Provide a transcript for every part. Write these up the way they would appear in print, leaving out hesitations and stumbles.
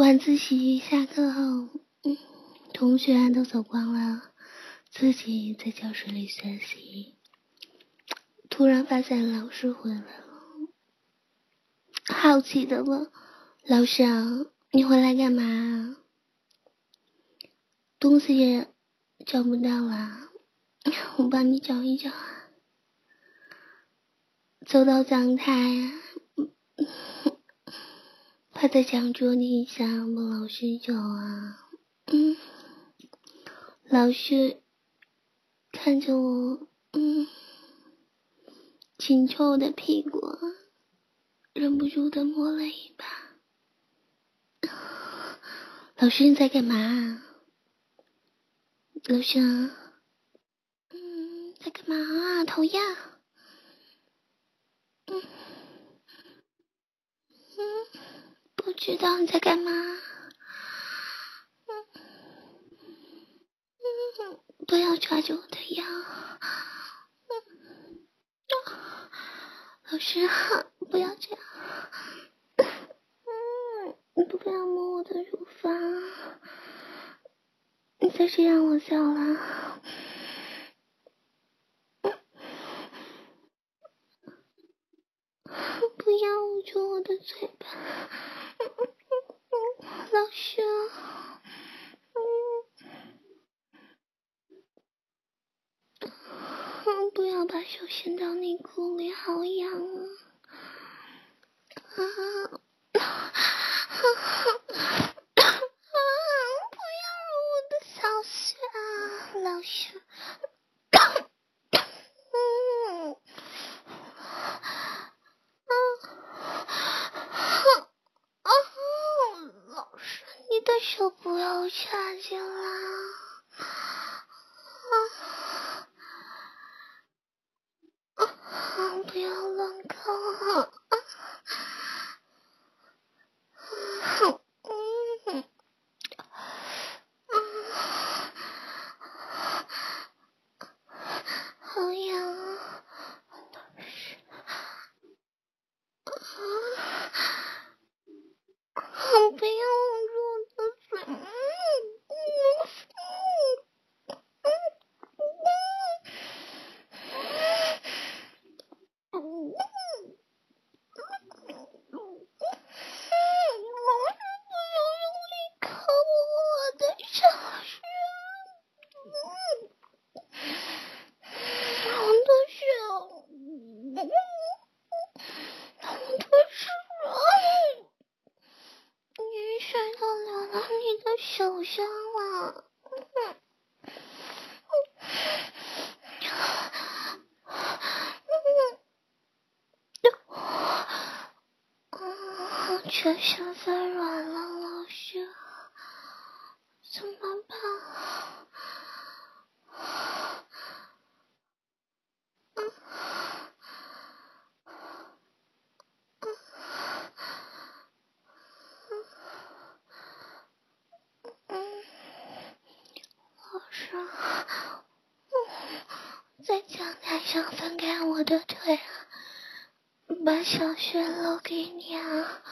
晚自习下课后，同学都走光了，自己在教室里学习。突然发现老师回来了，好奇的问：“老师啊，你回来干嘛？东西也找不到了，我帮你找一找。”走到讲台，趴在讲桌底下问老师找啊。老师看着我紧凑的屁股，忍不住的摸了一把。老师你在干嘛？老师在干嘛啊？讨厌。不知道你在干嘛。不要抓住我的腰。老师不要这样。你不要摸我的乳房，你再这样我笑了。不要捂住我的嘴巴。老师不要把手伸到内裤里，好痒啊。不要我的小穴啊，老师。老师，你的手不要插进来。不要乱搞。好痒啊！不要捂住我的嘴。手上了。全身发软了，老师，怎么办？老师，在讲台上分开我的腿，把小穴露给你啊。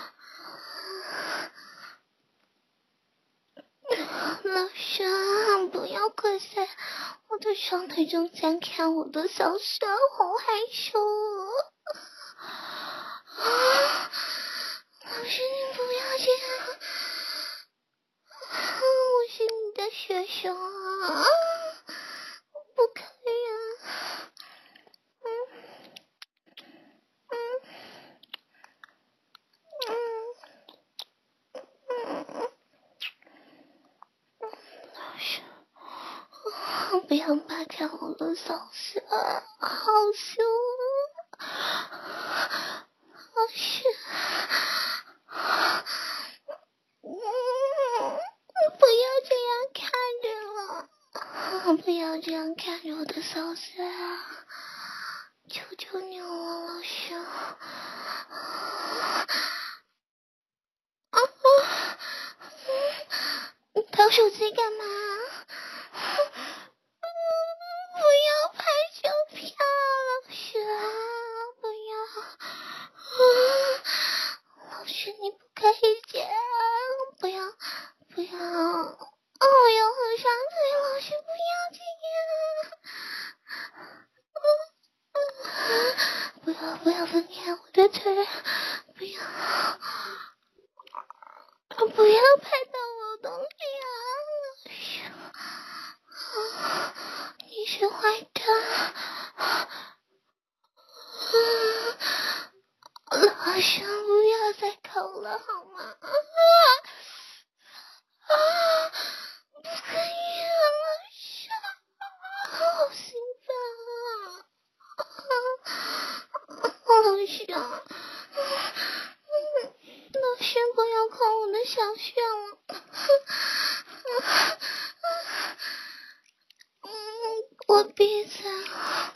老师，不要跪在我的双腿中间看我的小穴，好害羞老师，你不要这样，我是你的学生啊，不可以老师，不要扒开我的小穴，好羞老师，不要这样看着我，不要这样看着我的小穴啊，求求你了，老师。你掏手机干嘛？不要拍手票，老师不要。老师你不可以这样， 呀，我又很伤嘴，老师不要这样，不要分开我的腿，不要拍到我的东西啊！你是坏蛋，老师不要再抠了好吗？不可以啊，老师，好兴奋啊！老师，老师不要抠我的小穴了，我闭嘴了，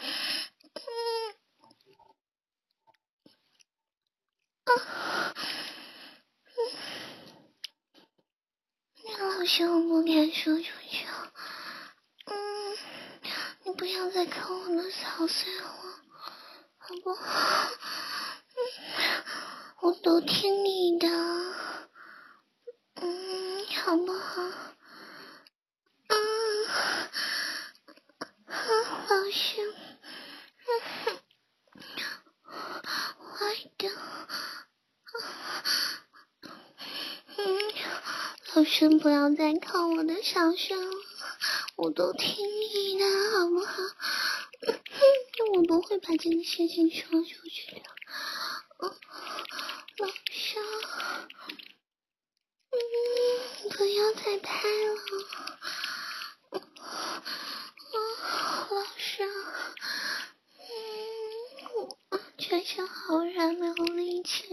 老师我不敢说出去，你不要再抠我的小穴了，好不好？我都听你的，好不好？老师，坏的，老师不要再看我的小穴了，我都听你的，好不好？我不会把这个事情说出去的，老师，不要再拍了，老师，全身好软，没有力气。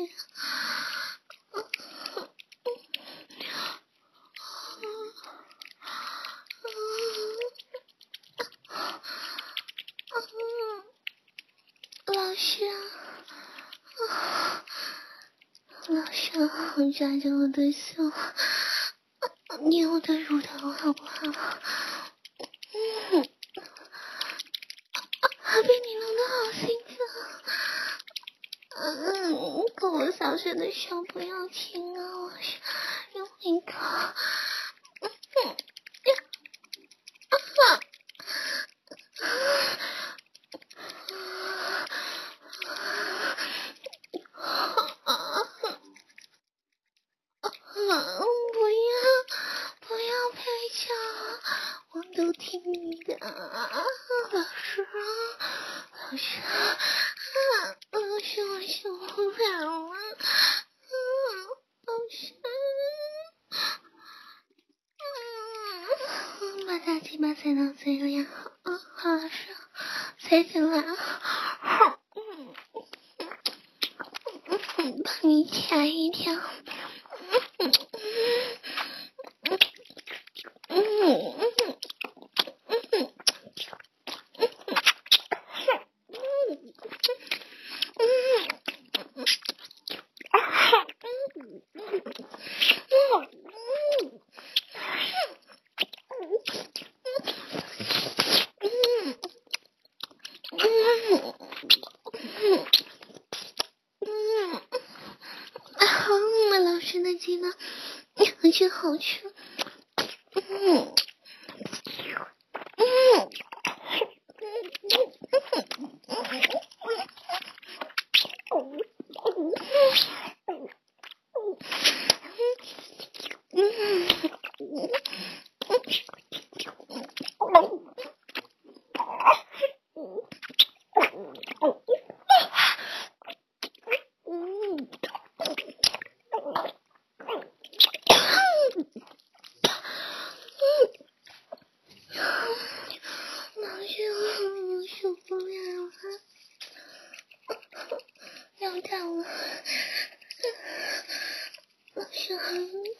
老师，抓着我的手，捏我的乳头好不好？被你弄得好兴奋。可我小学的手不要停啊，我是用力搞。不要拍照，我都听你的，老师，我受不了了，老师，把大鸡巴塞到嘴里，好老师，塞进来，帮你掐一条。老师的鸡巴真好吃。受不了了，要到了，老师。